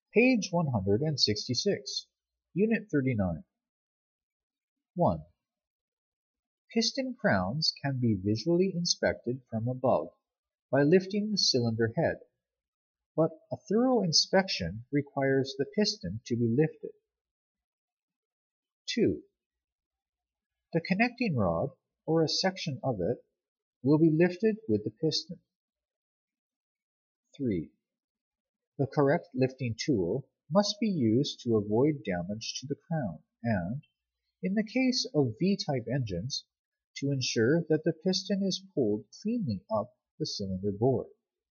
Page 166, Unit 39. 1. Piston crowns can be visually inspected from above by lifting the cylinder head, but a thorough inspection requires the piston to be lifted. 2. The connecting rod, or a section of it, will be lifted with the piston. 3. The correct lifting tool must be used to avoid damage to the crown and, in the case of V-type engines, to ensure that the piston is pulled cleanly up the cylinder bore.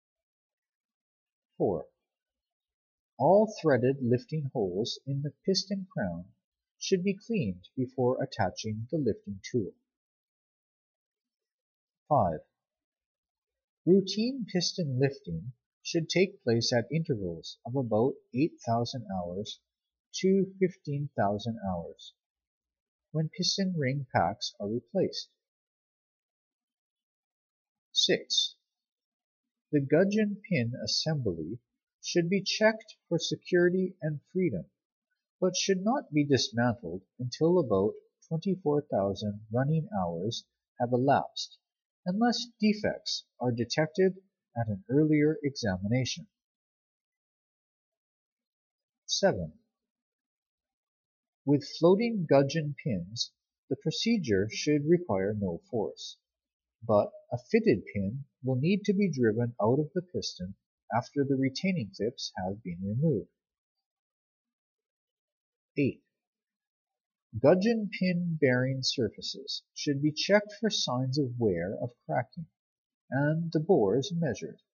4. All threaded lifting holes in the piston crown should be cleaned before attaching the lifting tool. 5. Routine piston lifting should take place at intervals of about 8,000 hours to 15,000 hours, when piston ring packs are replaced. 6. The gudgeon pin assembly should be checked for security and freedom, but should not be dismantled until about 24,000 running hours have elapsed, unless defects are detected at an earlier examination. 7. With floating gudgeon pins, the procedure should require no force, but a fitted pin will need to be driven out of the piston after the retaining clips have been removed. 8. Gudgeon pin bearing surfaces should be checked for signs of wear of cracking, and the bores measured.